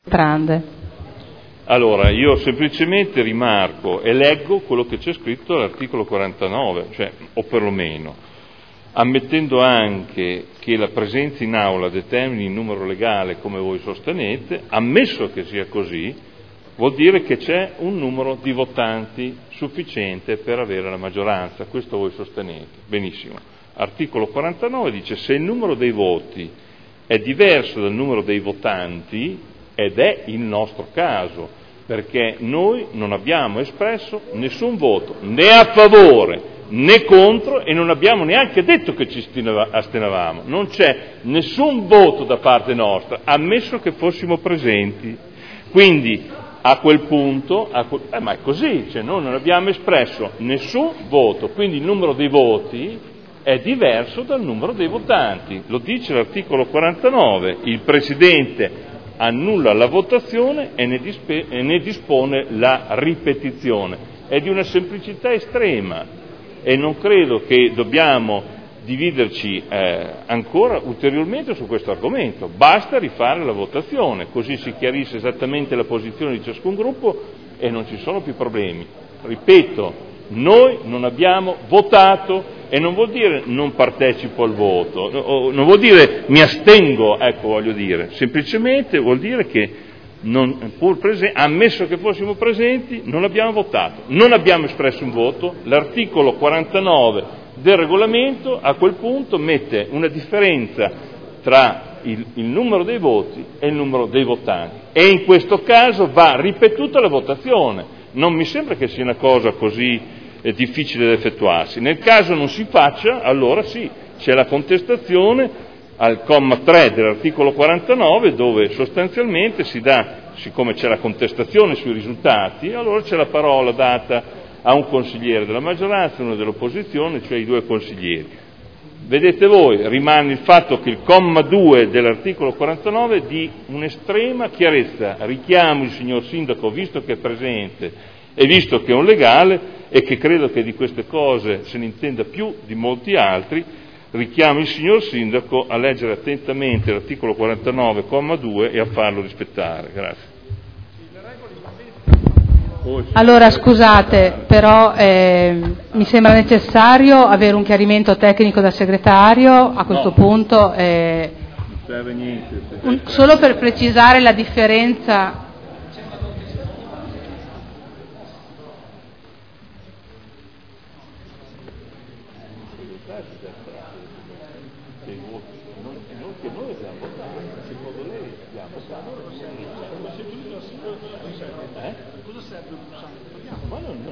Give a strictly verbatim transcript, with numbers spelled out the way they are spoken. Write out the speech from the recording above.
Trande. Allora, io semplicemente rimarco e leggo quello che c'è scritto all'articolo quarantanove, cioè, o perlomeno, ammettendo anche che la presenza in aula determini il numero legale come voi sostenete, ammesso che sia così, vuol dire che c'è un numero di votanti sufficiente per avere la maggioranza, questo voi sostenete. Benissimo. Articolo quarantanove dice: se il numero dei voti è diverso dal numero dei votanti, ed è il nostro caso, perché noi non abbiamo espresso nessun voto, né a favore né contro, e non abbiamo neanche detto che ci astenevamo, non c'è nessun voto da parte nostra, ammesso che fossimo presenti. Quindi a quel punto, a quel, eh, ma è così, cioè noi non abbiamo espresso nessun voto, quindi il numero dei voti è diverso dal numero dei votanti, lo dice l'articolo quarantanove, il Presidente annulla la votazione e ne, dispe- e ne dispone la ripetizione. È di una semplicità estrema e non credo che dobbiamo dividerci eh, ancora ulteriormente su questo argomento. Basta rifare la votazione, così si chiarisce esattamente la posizione di ciascun gruppo e non ci sono più problemi. Ripeto, noi non abbiamo votato, e non vuol dire non partecipo al voto, o non vuol dire mi astengo, ecco, voglio dire, semplicemente vuol dire che non, pur prese, ammesso che fossimo presenti, non abbiamo votato, non abbiamo espresso un voto. L'articolo quarantanove del regolamento a quel punto mette una differenza tra il, il numero dei voti e il numero dei votanti, e in questo caso va ripetuta la votazione. Non mi sembra che sia una cosa così è difficile da effettuarsi. Nel caso non si faccia, allora sì, c'è la contestazione al comma tre dell'articolo quarantanove, dove sostanzialmente si dà, siccome c'è la contestazione sui risultati, allora c'è la parola data a un consigliere della maggioranza e uno dell'opposizione, cioè i due consiglieri. Vedete voi, rimane il fatto che il comma due dell'articolo quarantanove di un'estrema chiarezza. Richiamo il signor Sindaco, visto che è presente e visto che è un legale e che credo che di queste cose se ne intenda più di molti altri, richiamo il signor Sindaco a leggere attentamente l'articolo quarantanove, comma due, e a farlo rispettare. Grazie. Allora scusate, però eh, mi sembra necessario avere un chiarimento tecnico dal segretario a questo no. punto, eh, non serve niente, un, solo per precisare la differenza. Che noi abbiamo votato, secondo lei abbiamo votato. Eh? Cosa serve il pulsante? Ma non